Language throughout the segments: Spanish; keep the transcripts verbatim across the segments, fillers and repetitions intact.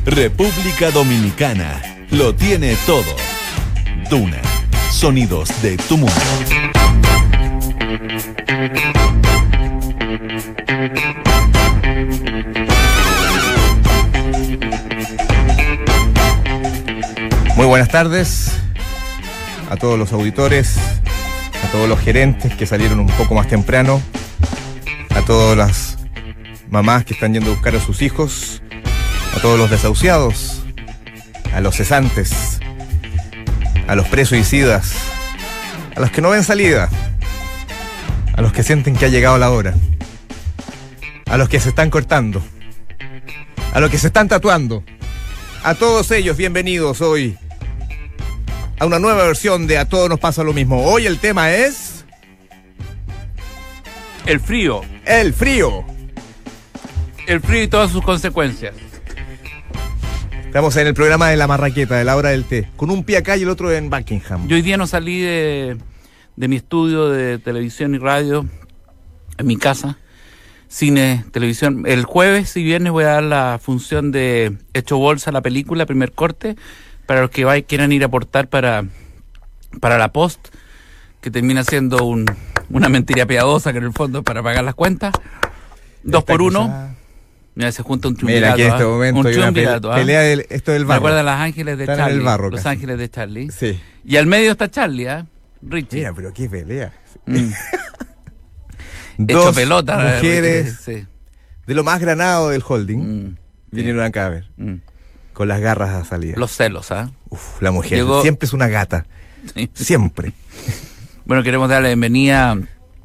República Dominicana lo tiene todo. Duna, sonidos de tu mundo. Muy buenas tardes a todos los auditores, a todos los gerentes que salieron un poco más temprano, a todas las mamás que están yendo a buscar a sus hijos, a todos los desahuciados, a los cesantes, a los presuicidas, a los que no ven salida, a los que sienten que ha llegado la hora, a los que se están cortando, a los que se están tatuando. A todos ellos, bienvenidos hoy a una nueva versión de A Todos Nos Pasa Lo Mismo. Hoy el tema es... El frío. El frío. El frío y todas sus consecuencias. Estamos en el programa de la marraqueta, de la hora del té, con un pie acá y el otro en Buckingham. Yo hoy día no salí de, de mi estudio de televisión y radio, en mi casa, cine, televisión. El jueves y viernes voy a dar la función de Hecho Bolsa, la película, primer corte, para los que vayan, quieran ir a aportar para, para la post, que termina siendo un, una mentira piadosa, que en el fondo es para pagar las cuentas. Dos por uno. Quizá... Mira, se junta un triunvirato. Mira, aquí en este momento un hay una triunvirato, pelea del, esto del barro. ¿Me acuerdas Los Ángeles de Están Charlie? En el barro, Los casi. Ángeles de Charlie. Sí. Y al medio está Charlie, ¿eh? Richie. Mira, pero qué pelea. Mm. Dos Hecho pelota. mujeres sí. de lo más granado del holding Mm. vinieron acá a ver. Mm. Con las garras a salida. Los celos, ¿ah? ¿eh? Uf, la mujer Llegó... siempre es una gata. Sí. Siempre. Bueno, queremos darle la bienvenida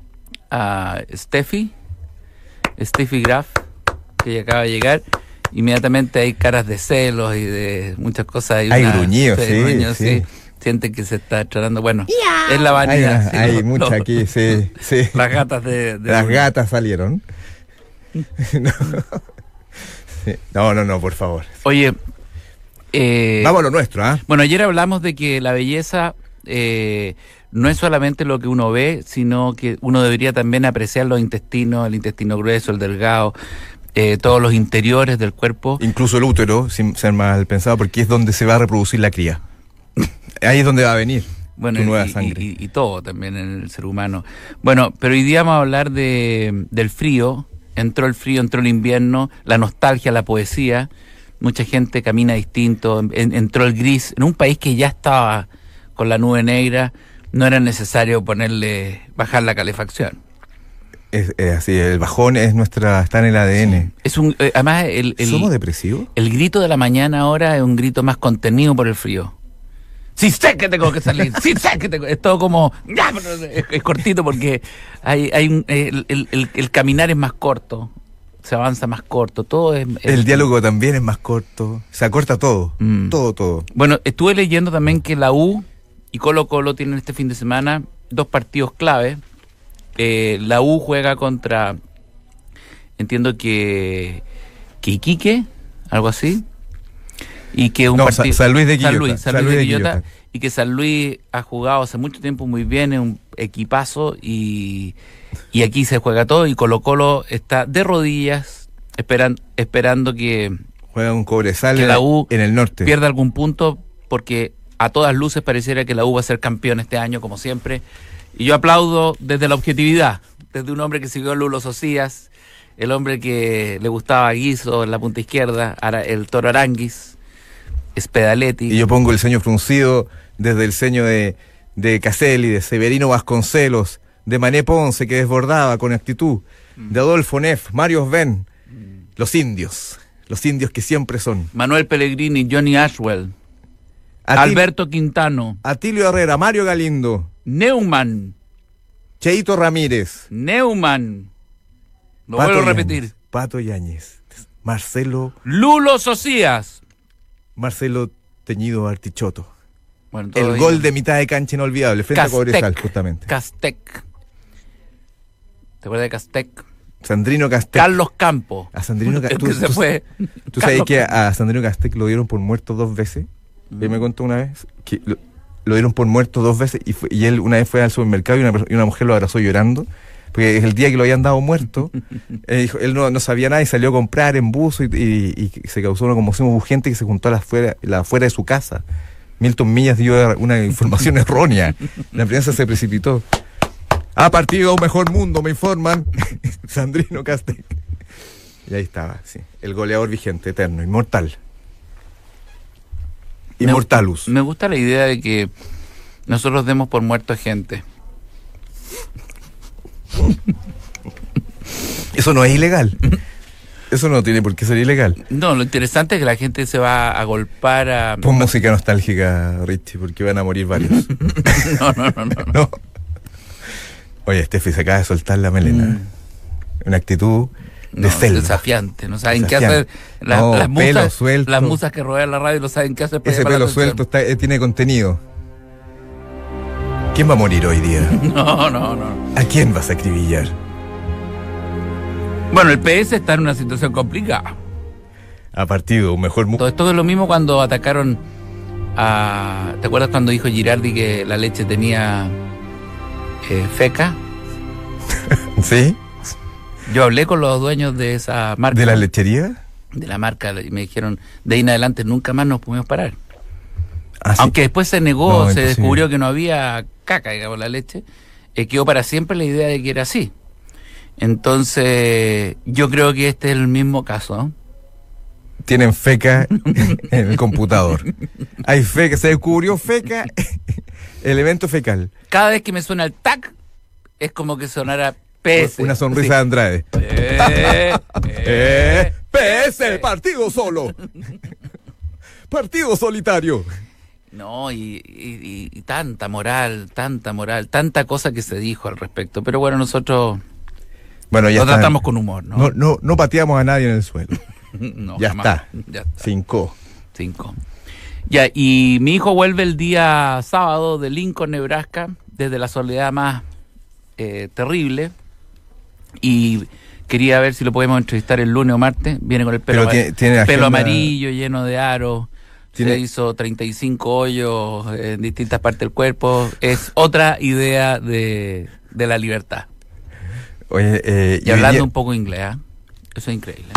a Steffi, Steffi Graf, que ya acaba de llegar. Inmediatamente hay caras de celos y de muchas cosas. Hay, hay una, gruñidos, sí, gruñidos, sí. sí. Sienten que se está tratando. Bueno, yeah. Es la vanidad. Hay, sí, hay los, mucha los, aquí, sí, sí. Las gatas de... de Las un... gatas salieron. no. Sí. no, no, no, por favor. Oye... Eh, Vamos a lo nuestro, ¿ah? ¿eh? Bueno, ayer hablamos de que la belleza eh, no es solamente lo que uno ve, sino que uno debería también apreciar los intestinos, el intestino grueso, el delgado, eh, todos los interiores del cuerpo. Incluso el útero, sin ser mal pensado, porque es donde se va a reproducir la cría. Ahí es donde va a venir bueno, tu nueva y, sangre. Y, y todo también en el ser humano. Bueno, pero hoy día vamos a hablar de, del frío. Entró el frío, entró el invierno, la nostalgia, la poesía. Mucha gente camina distinto, en, entró el gris. En un país que ya estaba con la nube negra, no era necesario ponerle, bajar la calefacción. Es, es así, el bajón es nuestra, está en el A D N. Sí. Es un, eh, además, el, el, ¿Somos depresivos? El grito de la mañana ahora es un grito más contenido por el frío. Sí sé que tengo que salir, sí sé que tengo... Es todo como... Ya, pero es, es cortito porque hay, hay un, el, el, el, el caminar es más corto. Se avanza más corto, todo es... es el diálogo también es más corto, se acorta todo, mm. todo, todo. Bueno, estuve leyendo también que la U y Colo Colo tienen este fin de semana dos partidos clave. Eh, la U juega contra, entiendo que, que Iquique, algo así, y que un no, partido... San Luis de Quillota. San Luis, San San Luis Luis de de Quillota, Quillota. Y que San Luis ha jugado hace mucho tiempo muy bien, es un equipazo, y... Y aquí se juega todo y Colo Colo está de rodillas esperan, esperando que juega un Cobresal que la U en el norte pierda algún punto, porque a todas luces pareciera que la U va a ser campeón este año, como siempre. Y yo aplaudo desde la objetividad, desde un hombre que siguió a Lulo Socias, el hombre que le gustaba a Guiso en la punta izquierda, el Toro Aranguis, Spedaletti. Y yo pongo el ceño fruncido desde el ceño de, de Caselli, de Severino Vasconcelos, de Mané Ponce, que desbordaba con actitud, mm. de Adolfo Neff, Mario Sven, mm. los indios, los indios que siempre son. Manuel Pellegrini, Johnny Ashwell, Atil- Alberto Quintano, Atilio Herrera, Mario Galindo, Neumann, Cheito Ramírez, Neumann, lo Pato vuelvo a Yáñez, repetir, Pato Yáñez, Marcelo, Lulo Socias, Marcelo Teñido Artichoto. Bueno, el ahí. Gol de mitad de cancha inolvidable, frente Castec, a Cobresal, justamente. Castec. ¿Te acuerdas de Castec? Sandrino Castec. Carlos Campos. A Sandrino Castec. Tú, se fue. ¿Tú sabes que a Sandrino Castec lo dieron por muerto dos veces? Mm. Él me contó una vez que lo, lo dieron por muerto dos veces y, fue, y él una vez fue al supermercado y una, y una mujer lo abrazó llorando porque el día que lo habían dado muerto, él, dijo, él no, no sabía nada y salió a comprar en bus y, y, y se causó una conmoción muy gente que se juntó a la afuera, la afuera de su casa. Milton Millas dio una información errónea. La prensa se precipitó. Ha partido a un mejor mundo, me informan. Sandrino Castell. Y ahí estaba, sí. El goleador vigente, eterno, inmortal. Inmortalus. Me, me gusta la idea de que nosotros demos por muerto a gente. Eso no es ilegal. Eso no tiene por qué ser ilegal. No, lo interesante es que la gente se va a golpar a... Pon música nostálgica, Richie, porque van a morir varios. no, no, no, no, no. no. Oye, Steffi se acaba de soltar la melena. Mm. Una actitud de no, selva. Desafiante. No saben desafiante. qué hacer. La, no, las, pelo musas, suelto. las musas que rodean la radio no saben qué hacer. Para ese pelo suelto está, eh, tiene contenido. ¿Quién va a morir hoy día? No, no, no. ¿A quién vas a acribillar? Bueno, el P S está en una situación complicada. Ha partido un mejor... Todo esto es lo mismo cuando atacaron a... ¿Te acuerdas cuando dijo Girardi que la leche tenía eh, feca? ¿Sí? Yo hablé con los dueños de esa marca. ¿De la lechería? De la marca, y me dijeron, de ahí en adelante nunca más nos pudimos parar. ¿Ah, sí? Aunque después se negó, No, se imposible. descubrió que no había caca, digamos, la leche, eh, quedó para siempre la idea de que era así. Entonces, yo creo que este es el mismo caso, ¿no? Tienen feca en el computador. Hay feca, se descubrió feca, elemento fecal. Cada vez que me suena el tac, es como que sonara P S. Una sonrisa sí. de Andrade. Eh, eh, eh, P S, partido solo. Partido solitario. No, y, y, y tanta moral, tanta moral, tanta cosa que se dijo al respecto. Pero bueno, nosotros bueno, ya lo está. tratamos con humor, ¿no? No, no, no pateamos a nadie en el suelo. no, ya, jamás. está. ya está. Cinco. Cinco. Ya, y mi hijo vuelve el día sábado de Lincoln, Nebraska, desde la soledad más eh, terrible. Y quería ver si lo podemos entrevistar el lunes o martes. Viene con el pelo, Pero tiene, tiene pelo agenda... amarillo, lleno de aros. ¿Tiene... Se hizo treinta y cinco hoyos en distintas partes del cuerpo. Es otra idea de, de la libertad. Oye, eh, y, y hablando día... un poco inglés, ¿eh? Eso es increíble.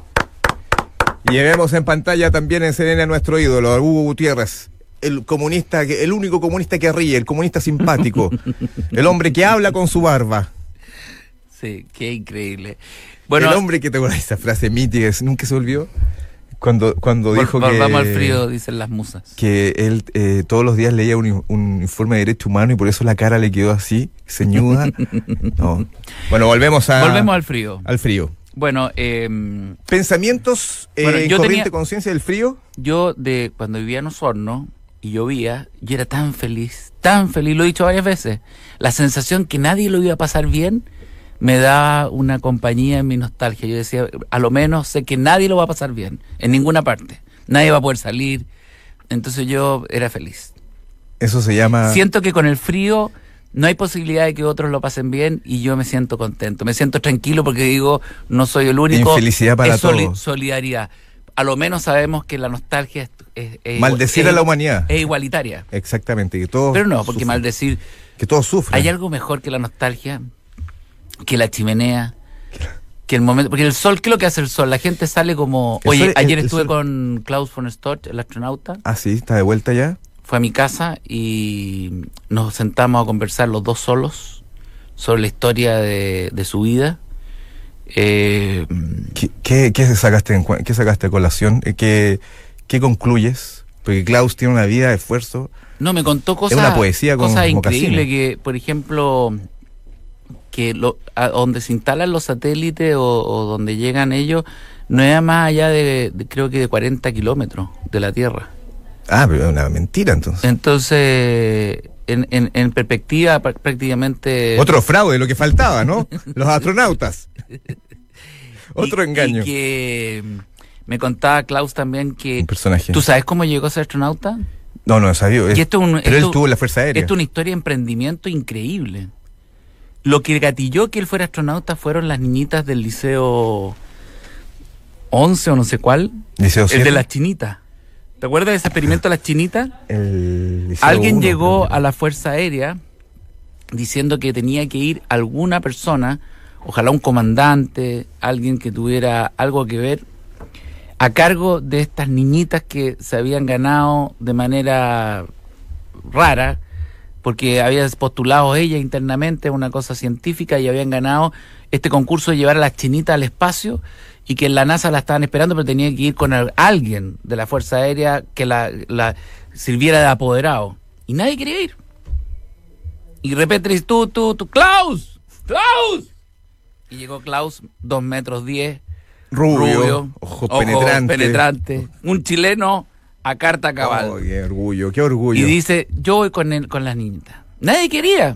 Y vemos en pantalla también en C N N a nuestro ídolo, a Hugo Gutiérrez. El comunista, que, el único comunista que ríe, el comunista simpático. El hombre que habla con su barba. Sí, qué increíble. Bueno, el hombre que te acuerdas esa frase mítica, nunca se olvidó. Cuando, cuando dijo vol- que... Volvamos al frío, dicen las musas. Que él eh, todos los días leía un, un informe de derecho humano y por eso la cara le quedó así, ceñuda. No. Bueno, volvemos a... Volvemos al frío. Al frío. Bueno, eh, ¿Pensamientos eh, bueno, en yo corriente tenía- conciencia del frío? yo de cuando vivía en Osorno y llovía, yo era tan feliz, tan feliz, lo he dicho varias veces. La sensación que nadie lo iba a pasar bien me da una compañía en mi nostalgia. Yo decía, a lo menos sé que nadie lo va a pasar bien, en ninguna parte. Nadie va a poder salir. Entonces yo era feliz. Eso se llama... Siento que con el frío no hay posibilidad de que otros lo pasen bien y yo me siento contento. Me siento tranquilo porque digo, no soy el único. Infelicidad para es soli- todos. solidaridad. A lo menos sabemos que la nostalgia es... es- es Maldecir es- a la humanidad. Es igualitaria. Exactamente, que todos Pero no, porque sufren. maldecir... Que todos sufren. ¿Hay algo mejor que la nostalgia? Que la chimenea, que el momento, porque el sol, ¿qué es lo que hace el sol? La gente sale como, El oye, sol- el- ayer el estuve sol- con Klaus von Storch, el astronauta, Ah, sí, está de vuelta ya. fue a mi casa y nos sentamos a conversar los dos solos sobre la historia de, de su vida. Eh, ¿Qué, qué, qué sacaste en, cua- qué sacaste a colación? Eh, ¿Qué, ¿Qué concluyes? Porque Klaus tiene una vida de esfuerzo. no, me contó cosas, una poesía con cosas mocasines. increíbles que, por ejemplo, que lo, a donde se instalan los satélites o, o donde llegan ellos, no es más allá de, de creo que de cuarenta kilómetros de la Tierra. Ah, pero es una mentira entonces. Entonces, en, en, en perspectiva, pr- prácticamente... Otro fraude, lo que faltaba, ¿no? Los astronautas. Otro y- engaño. Y que me contaba Klaus también que... Un personaje. ¿Tú sabes cómo llegó a ser astronauta? No, no, sabía. Y esto es un- pero él esto- estuvo en la Fuerza Aérea. Esto es una historia de emprendimiento increíble. Lo que gatilló que él fuera astronauta fueron las niñitas del liceo once o no sé cuál. Liceo El siete. de las chinitas. ¿Te acuerdas de ese experimento de las chinitas? El Liceo Alguien uno, llegó creo. a la Fuerza Aérea diciendo que tenía que ir alguna persona, ojalá un comandante, alguien que tuviera algo que ver, a cargo de estas niñitas que se habían ganado de manera rara, porque había postulado ella internamente una cosa científica y habían ganado este concurso de llevar a las chinitas al espacio, y que en la NASA la estaban esperando, pero tenía que ir con alguien de la Fuerza Aérea que la, la sirviera de apoderado. Y nadie quería ir. Y de repente dice, tú, tú, tú, Klaus, Klaus. Y llegó Klaus, dos metros diez, rubio, rubio ojos ojos penetrantes. penetrantes, un chileno a carta cabal. Oh, qué orgullo, qué orgullo. Y dice, yo voy con, el, con las niñitas. Nadie quería.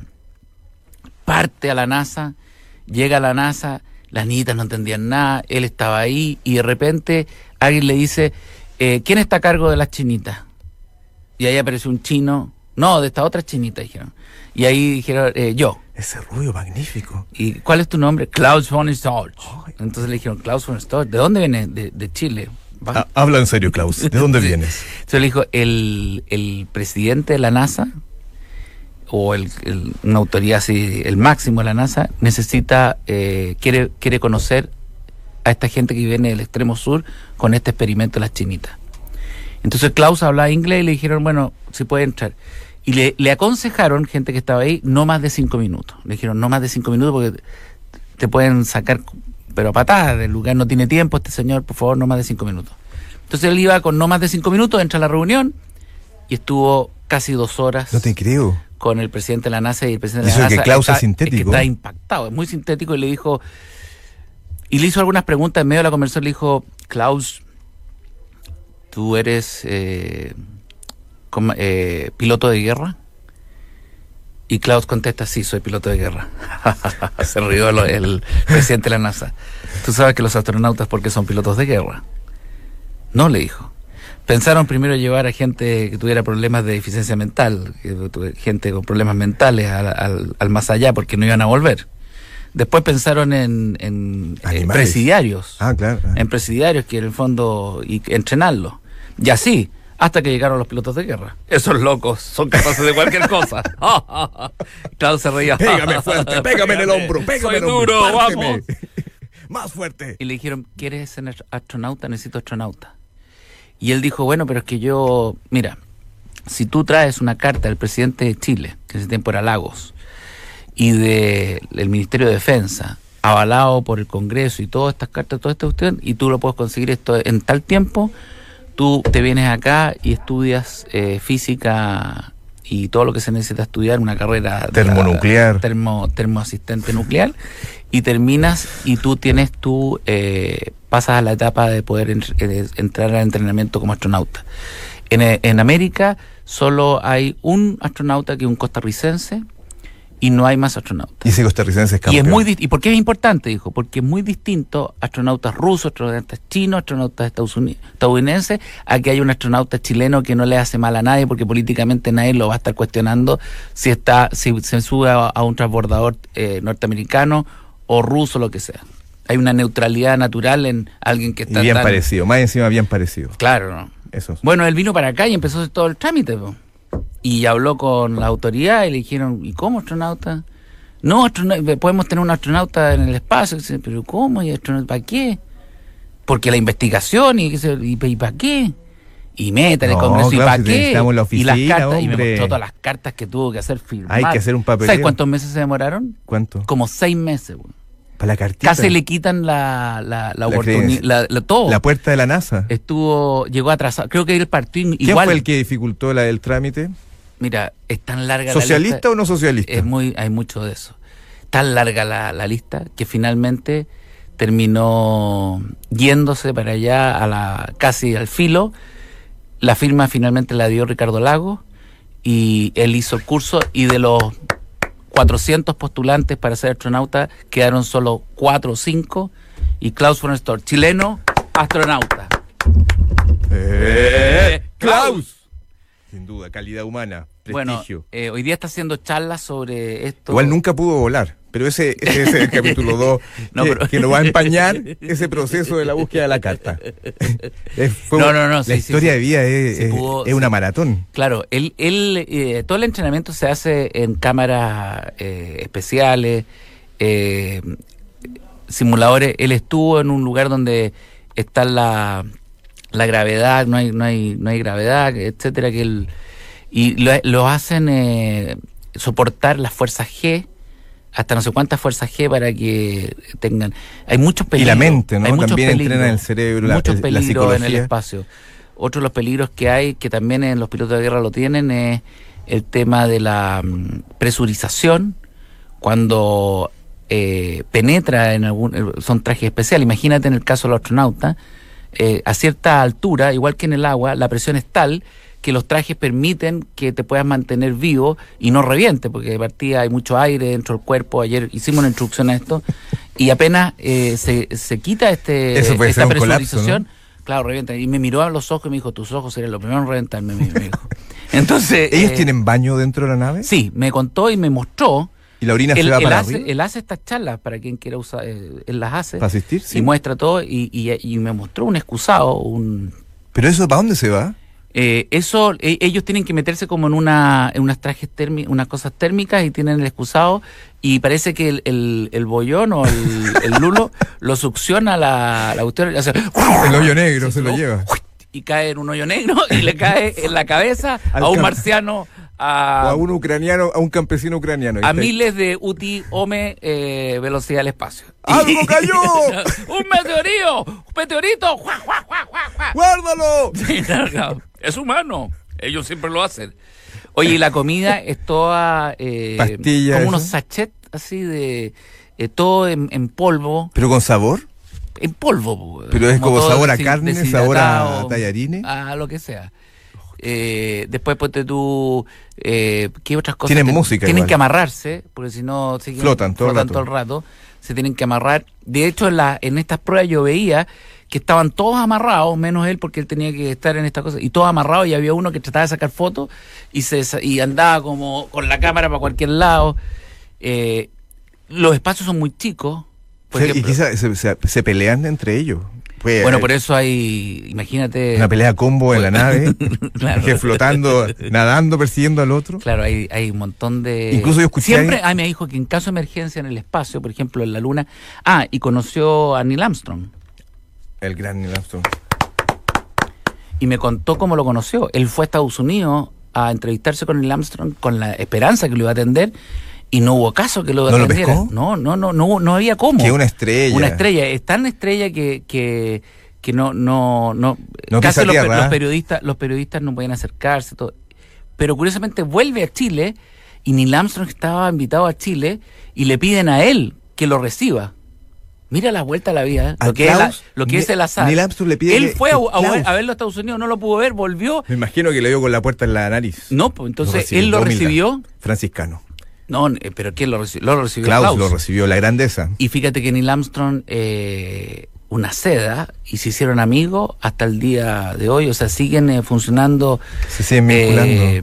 Parte a la NASA, llega a la NASA, las niñitas no entendían nada, él estaba ahí, y de repente alguien le dice, eh, ¿quién está a cargo de las chinitas? Y ahí apareció un chino, no, de esta otra chinita, dijeron. Y ahí dijeron, eh, yo. Ese rubio magnífico. ¿Y cuál es tu nombre? Klaus von Storch. Entonces le dijeron, Klaus von Storch, ¿de dónde vienes? De, de Chile. Ah, habla en serio, Klaus, ¿de dónde Sí. vienes? Entonces le dijo, el, el presidente de la NASA, o el, el, una autoridad así, el máximo de la NASA, necesita, eh, quiere, quiere conocer a esta gente que viene del extremo sur con este experimento de las chinitas. Entonces Klaus hablaba inglés y le dijeron, bueno, si puede entrar. Y le, le aconsejaron, gente que estaba ahí, no más de cinco minutos. Le dijeron, no más de cinco minutos porque te pueden sacar, pero a patadas del lugar, no tiene tiempo este señor, por favor, no más de cinco minutos. Entonces él iba con no más de cinco minutos, entra a la reunión y estuvo casi dos horas. No te creo. Con el presidente de la NASA, y el presidente de Eso la es que NASA Klaus está, es sintético. es que está impactado, es muy sintético, y le dijo, y le hizo algunas preguntas en medio de la conversación. Le dijo, Klaus, ¿tú eres eh, com, eh, piloto de guerra? Y Klaus contesta, sí, soy piloto de guerra. Se rió el, el presidente de la NASA. ¿Tú sabes que los astronautas por qué son pilotos de guerra? No, le dijo. Pensaron primero llevar a gente que tuviera problemas de deficiencia mental, que gente con problemas mentales al, al, al más allá, porque no iban a volver. Después pensaron en, en, en presidiarios. Ah, claro. Ah. En presidiarios, que en el fondo, y entrenarlos. Y así, hasta que llegaron los pilotos de guerra. Esos locos son capaces de cualquier cosa. Klaus se reía. Pégame fuerte, pégame en el hombro, pégame Soy en el hombro. duro, párteme. vamos. Más fuerte. Y le dijeron, ¿quieres ser astronauta? Necesito astronauta. Y él dijo, bueno, pero es que yo, mira, si tú traes una carta del presidente de Chile, que en ese tiempo era Lagos, y de, del Ministerio de Defensa, avalado por el Congreso y todas estas cartas, toda esta cuestión, y tú lo puedes conseguir esto en tal tiempo, tú te vienes acá y estudias eh, física y todo lo que se necesita estudiar, una carrera termonuclear, termo, termoasistente nuclear, y terminas y tú tienes tu, eh, pasas a la etapa de poder en, eh, entrar al entrenamiento como astronauta. En, en América solo hay un astronauta que es un costarricense, y no hay más astronautas. Y ese costarricense es campeón. Y es muy di- ¿Y por qué es importante? Dijo, porque es muy distinto astronautas rusos, astronautas chinos, astronautas estadounidenses, a que hay un astronauta chileno que no le hace mal a nadie, porque políticamente nadie lo va a estar cuestionando si está si se sube a, a un transbordador eh, norteamericano o ruso, lo que sea. Hay una neutralidad natural en alguien que está y bien tan... parecido, más encima bien parecido. Claro, ¿no? Eso. Bueno, él vino para acá y empezó a hacer todo el trámite, po. Y habló con la autoridad y le dijeron, ¿y cómo astronauta? No, astronauta, podemos tener un astronauta en el espacio. Dice, ¿pero cómo? ¿Y astronauta para qué? Porque la investigación y, y, y ¿para qué? Y meta en el No, Congreso, claro, ¿y para si qué? necesitamos la oficina, y las cartas, y me hombre. mostró todas las cartas que tuvo que hacer firmar. Hay que hacer un papeleo. ¿Sabes cuántos meses se demoraron? ¿Cuánto? Como seis meses, güey. Para la cartita. Casi le quitan la, la, la, La oportunidad, credencia. la, la- todo. La puerta de la NASA. Estuvo, llegó atrasado. Creo que él partió igual. ¿Quién fue el que dificultó la, el trámite? Mira, es tan larga la ¿Socialista lista. o no socialista? Es muy, hay mucho de eso. Tan larga la, la lista que finalmente terminó yéndose para allá a la casi al filo. La firma finalmente la dio Ricardo Lagos y él hizo el curso, y de los cuatrocientos postulantes para ser astronauta quedaron solo cuatro o cinco, y Klaus von Storch, chileno, astronauta. ¡Eh! ¡Klaus! Sin duda, calidad humana, Bueno, prestigio. eh, hoy día está haciendo charlas sobre esto. Igual nunca pudo volar, Pero ese, ese es el capítulo dos, no, que, pero... que nos va a empañar ese proceso de la búsqueda de la carta. Es, fue, no, no, no. La sí, historia sí, de vida es, es, pudo, es una sí. maratón. Claro, él, él, eh, todo el entrenamiento se hace en cámaras eh, especiales, eh, simuladores. Él estuvo en un lugar donde está la, la gravedad, no hay, no hay, no hay gravedad, etcétera, que él, y lo, lo hacen eh, soportar las fuerzas G, hasta no sé cuántas fuerzas G para que tengan... Hay muchos peligros. Y la mente, ¿no? Hay muchos También peligros, entrenan el cerebro, la, muchos la peligros psicología. en el espacio. Otro de los peligros que hay, que también en los pilotos de guerra lo tienen, es el tema de la um, presurización. Cuando eh, penetra en algún... Son trajes especiales. Imagínate en el caso de los astronautas, eh, a cierta altura, igual que en el agua, la presión es tal que los trajes permiten que te puedas mantener vivo y no reviente, porque de partida hay mucho aire dentro del cuerpo. Ayer hicimos una introducción a esto, y apenas eh, se, se quita este Eso puede esta ser un presurización, colapso, ¿no? Claro, revienta. Y me miró a los ojos y me dijo, tus ojos serían lo primero en reventarme, me dijo. Entonces... ¿Ellos eh, tienen baño dentro de la nave? Sí, me contó y me mostró. ¿Y la orina Él, se va él para hace, arriba? él hace estas charlas para quien quiera usar, eh, él las hace. ¿Para asistir? Sí. Y muestra todo, y, y, y me mostró un excusado, un... ¿Pero eso para dónde se va? Eh, eso, eh, ellos tienen que meterse como en una en unas trajes térmicos, unas cosas térmicas, y tienen el excusado, y parece que el, el, el bollón o el, el lulo lo succiona la, la cuestión, y hace, El hoyo negro se, se lo lleva. Y cae en un hoyo negro y le cae en la cabeza Al a un camp- marciano, a, O a un ucraniano, a un campesino ucraniano. a ¿viste? miles de U T I Ome eh, velocidad del espacio. ¡Algo cayó! ¡Un meteorito! ¡Un meteorito! ¡Juá, juá, juá, juá, juá! ¡Guárdalo! Sí, claro, claro. Es humano. Ellos siempre lo hacen. Oye, y la comida es toda... Eh, Pastillas, como unos eso. sachets así de... eh, todo en, en polvo. ¿Pero con sabor? En polvo. Pero es como todo sabor a deshid- carne, sabor a deshidratado, tallarines. A lo que sea. Eh, después ponte tú... Eh, ¿Qué otras cosas? Tienen Ten- música Tienen igual. que amarrarse, porque si no... siguen- Flotan todo el flotan rato. todo el rato. Se tienen que amarrar. De hecho, en, la, en estas pruebas yo veía que estaban todos amarrados, menos él, porque él tenía que estar en esta cosa, y todos amarrados, y había uno que trataba de sacar fotos y se y andaba como con la cámara para cualquier lado. Eh, los espacios son muy chicos. Por O sea, ejemplo. y quizás se, se- se pelean entre ellos. Pues, Bueno, eh, por eso hay, imagínate... una pelea combo en la nave, Claro. que flotando, nadando, persiguiendo al otro. Claro, hay, hay un montón de... Incluso yo escuché Siempre, ahí- ah, me dijo que en caso de emergencia en el espacio, por ejemplo, en la Luna... Ah, y conoció a Neil Armstrong. El gran Neil Armstrong. Y me contó cómo lo conoció. Él fue a Estados Unidos a entrevistarse con Neil Armstrong con la esperanza que lo iba a atender, y no hubo caso que lo ¿No lo atendiera. pescó? No, no, no, no, no había cómo. Que una estrella. Una estrella, es tan estrella que, que, que no, no, no, No casi pisa los, tierra, los ¿eh? periodistas, los periodistas no podían acercarse, todo. Pero curiosamente vuelve a Chile, y Neil Armstrong estaba invitado a Chile, y le piden a él que lo reciba. Mira la vuelta a la vida, ¿eh? ¿A lo que, es, la- Klaus? lo que es el azar. Neil Armstrong le pide Él que- fue a, que a- Klaus- a verlo a Estados Unidos, no lo pudo ver, volvió. Me imagino que le dio con la puerta en la nariz. No, pues entonces recibió, él lo humildad. recibió. Franciscano. No, eh, pero ¿quién lo recibió? Lo recibió Klaus, Klaus. lo recibió, la grandeza. Y fíjate que Neil Armstrong, eh, una seda, y se hicieron amigos hasta el día de hoy, o sea, siguen eh, funcionando. Se siguen vinculando. eh,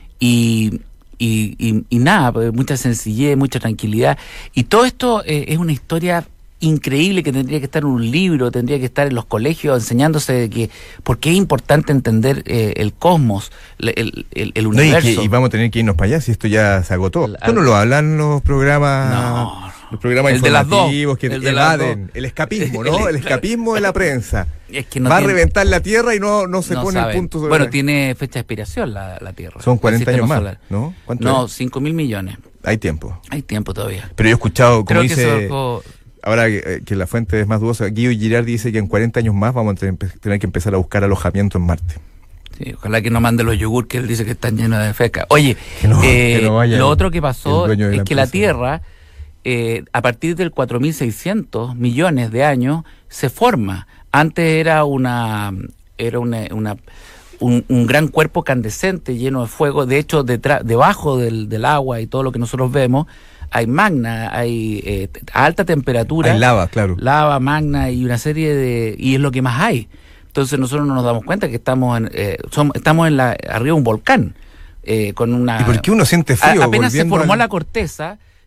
y, y, y, y nada, pues, mucha sencillez, mucha tranquilidad. Y todo esto eh, es una historia increíble que tendría que estar en un libro, tendría que estar en los colegios enseñándose de que, porque es importante entender eh, el cosmos, el, el, el- el No, y, universo. que- y vamos a tener que irnos para allá si esto ya se agotó. El- ¿Esto no lo hablan los programas? No. Los programas El de las dos, informativos que el de las evaden, dos. el escapismo, ¿no? El- El escapismo de la prensa. Es que no Va tiene- a reventar la Tierra y no, no se no pone saben. el punto sobre Bueno, la- tiene fecha de expiración la, la Tierra. Son el cuarenta años sistema más, solar. ¿no? ¿Cuánto No, es? cinco mil millones. Hay tiempo. Hay tiempo todavía. Pero yo he escuchado, como Creo que dice, eso... ahora que, eh, que la fuente es más dudosa, Guido Girardi dice que en cuarenta años más vamos a tener, tener que empezar a buscar alojamiento en Marte. Sí, ojalá que no mande los yogur que él dice que están llenos de feca. Oye, Que no- eh, que no vaya lo el- otro que pasó el dueño de es la que la empresa. Tierra, eh, a partir del cuatro mil seiscientos millones de años, se forma. Antes era una era una, una un, un gran cuerpo candescente lleno de fuego. De hecho, detrás, debajo del, del agua y todo lo que nosotros vemos, hay magna, hay eh, a alta temperatura. Hay lava, claro. Lava, magna y una serie de... y es lo que más hay. Entonces nosotros no nos damos cuenta que estamos en, eh, somos, estamos en la arriba de un volcán, eh, con una... ¿Y por qué uno siente frío? A- apenas se volviendo formó al- la corteza,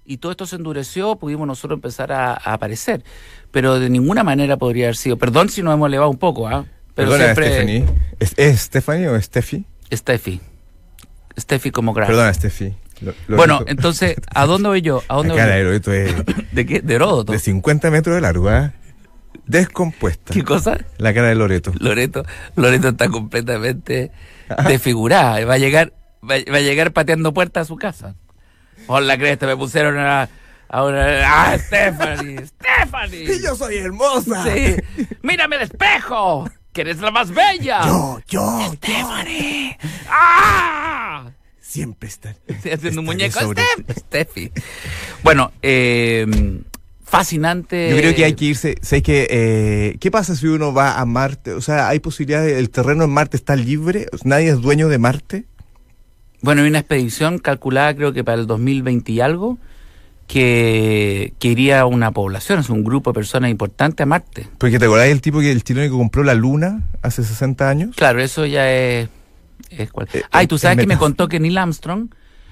y todo esto se endureció, pudimos nosotros empezar a, a aparecer. Pero de ninguna manera podría haber sido. Perdón si nos hemos elevado un poco, ¿ah? ¿eh? Pero Perdona, siempre... Stephanie. ¿Es, ¿Es Stephanie o Steffi? Steffi. Steffi como grave. Perdona, Steffi. Lo, lo bueno, dijo. entonces, ¿a dónde voy yo? ¿A dónde La voy cara yo? de Loreto es ¿De qué? De Heródoto. de cincuenta metros de largo, ¿eh? Descompuesta. ¿Qué cosa? La cara de Loreto. Loreto, Loreto está completamente desfigurada. Va a llegar, va, va a llegar pateando puertas a su casa. Por la cresta, me pusieron a, a una. ¡Ah, Stephanie! ¡Stephanie! ¡Y yo soy hermosa! Sí. ¡Mírame al espejo! ¡Que eres la más bella! Yo, yo, ¡Stephanie! ¡Ah! siempre están. Sí, haciendo un estaré muñeco. sobre Steph, Steffi. Bueno, eh, fascinante. Yo creo que hay que irse. ¿Sabes qué? Eh, ¿Qué pasa si uno va a Marte? O sea, ¿hay posibilidad de, el terreno en Marte está libre? ¿Nadie es dueño de Marte? Bueno, hay una expedición calculada, creo que para el dos mil veinte y algo, que, que iría una población, es un grupo de personas importante a Marte. Porque te acordás del tipo que el chileno que compró la Luna hace sesenta años. Claro, eso ya es... es cual... Eh, ah, y tú eh, sabes en que me meta- contó que Neil Armstrong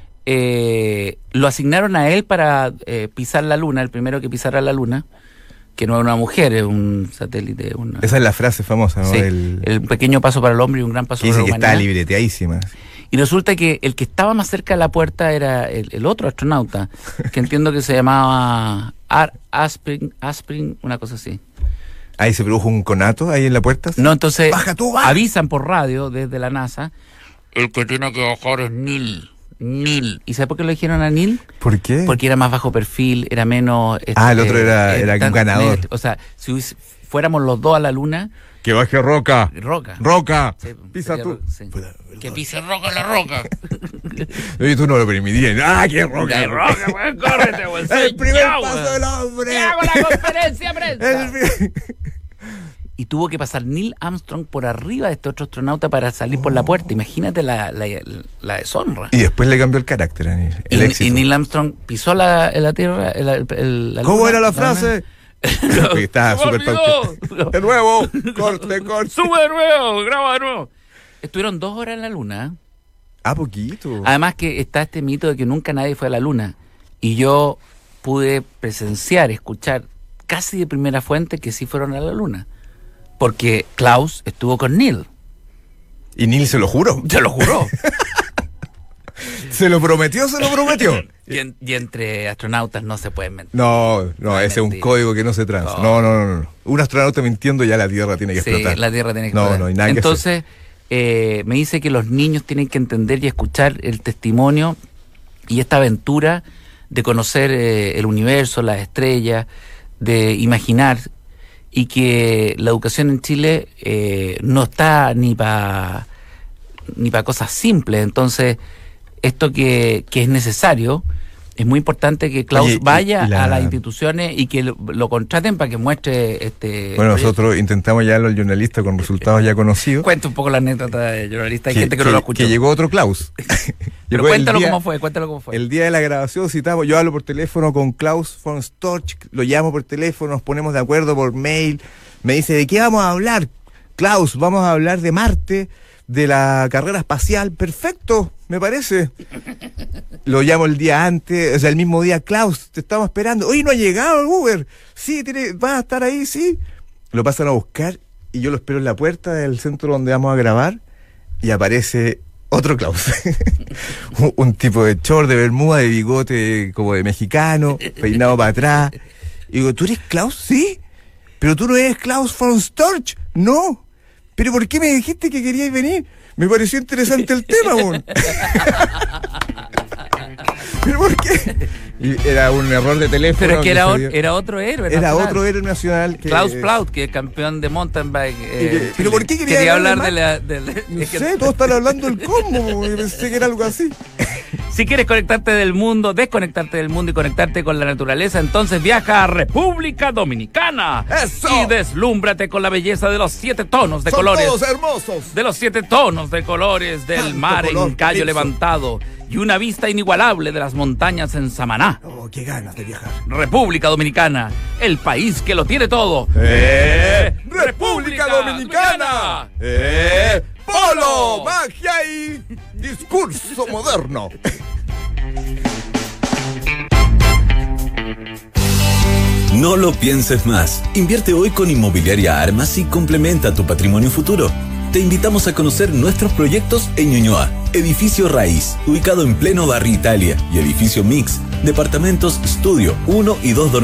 eh, lo asignaron a él para eh, pisar la Luna, el primero que pisara la Luna, que no es una mujer, es un satélite. Una... Esa es la frase famosa, ¿no? Sí, El, el pequeño paso para el hombre y un gran paso que para dice la que está humanidad. libreteadísima. Y resulta que el que estaba más cerca de la puerta era el, el otro astronauta, que entiendo que se llamaba Ar Aspring, Aspring, una cosa así. Ahí se produjo un conato ahí en la puerta. No, entonces Baja tú, baja. avisan por radio desde la NASA, el que tiene que bajar es Neil, Neil. ¿Y sabe por qué lo dijeron a Neil? ¿Por qué? Porque era más bajo perfil, era menos... Ah, el otro era- era un tan- ganador. O sea, si hubiese- fuéramos los dos a la Luna, Que baje Roca. Roca. Roca. Sí, Pisa sería tú. Ro- sí. Puta, Que pise Roca la Roca. Oye, tú no lo permitirías. ¡Ah, qué Roca! La Roca, weón, córrete, weón. soy El primer yo, paso weón. del hombre. ¡Que hago la conferencia de prensa! El pri- Y tuvo que pasar Neil Armstrong por arriba de este otro astronauta para salir por la puerta. Imagínate la, la, la deshonra. Y después le cambió el carácter a Neil. El Y, éxito. y Neil Armstrong pisó la, la Tierra. el- el- el- la ¿Cómo luna, era la luna. frase? Porque estaba Se me súper olvidó. pauta. De nuevo, corte, corte. Sube de nuevo, graba de nuevo. Estuvieron dos horas en la luna. Ah, poquito. Además que está este mito de que nunca nadie fue a la luna. Y yo pude presenciar, escuchar casi de primera fuente que sí fueron a la luna. Porque Klaus estuvo con Neil. Y Neil se lo juró. Se lo juró. Se lo prometió, se lo prometió. y, en- y entre astronautas no se pueden mentir. No, no, ese es un mentira. código que no se transa. No, no, no, no. Un astronauta mintiendo ya la Tierra tiene que Sí, explotar. la Tierra tiene que No, explotar. no hay nada que Entonces, eh, me dice que los niños tienen que entender y escuchar el testimonio y esta aventura de conocer eh, el universo, las estrellas, de imaginar, y que la educación en Chile eh, no está ni para ni para cosas simples. Entonces, esto que, que es necesario, es muy importante que Klaus Oye, y- vaya y la- a las instituciones y que lo, lo contraten para que muestre este Bueno, proyecto. nosotros intentamos ya los jornalistas con resultados ya conocidos. Cuenta un poco la anécdota de jornalista. Hay que, gente que, que- no lo escuchó. que llegó otro Klaus. Pero Llegó el cuéntalo día- cómo fue, cuéntalo cómo fue. El día de la grabación citamos, yo hablo por teléfono con Klaus von Storch, lo llamo por teléfono, nos ponemos de acuerdo por mail, me dice, ¿de qué vamos a hablar? Klaus, vamos a hablar de Marte, de la carrera espacial, perfecto, me parece. Lo llamo el día antes, o sea, el mismo día, Klaus, te estamos esperando. Oye, no ha llegado el Uber. Sí, tiene, va a estar ahí, sí. Lo pasan a buscar y yo lo espero en la puerta del centro donde vamos a grabar y aparece otro Klaus. un, un tipo de short, de bermuda, de bigote como de mexicano, peinado para atrás. Y digo, ¿tú eres Klaus? Sí. Pero tú no eres Klaus von Storch. No. ¿Pero por qué me dijiste que queríais venir? Me pareció interesante el tema, mon. ¿Pero por qué? Y era un error de teléfono. Pero es que era, se o- dio. era otro héroe. Era nacional. otro héroe nacional. Que, Klaus Plaut, que es campeón de mountain bike. eh, ¿Pero por qué quería quería hablar hablar de de la... de la- No es que- sé, todos están hablando del combo. Yo pensé que era algo así. Si quieres conectarte del mundo, desconectarte del mundo y conectarte con la naturaleza, entonces viaja a República Dominicana. ¡Eso! Y deslúmbrate con la belleza de los siete tonos de Son colores. todos hermosos. De los siete tonos de colores del Tanto mar color, en callo Calypso. levantado y una vista inigualable de las montañas en Samaná. Oh, qué ganas de viajar. República Dominicana, el país que lo tiene todo. ¡Eh! ¡República Dominicana! ¡Eh! ¡Polo! ¡Magia y discurso moderno! No lo pienses más. Invierte hoy con Inmobiliaria Armas y complementa tu patrimonio futuro. Te invitamos a conocer nuestros proyectos en Ñuñoa. Edificio Raíz, ubicado en pleno barrio Italia, y Edificio Mix, departamentos estudio uno y dos dormitorios.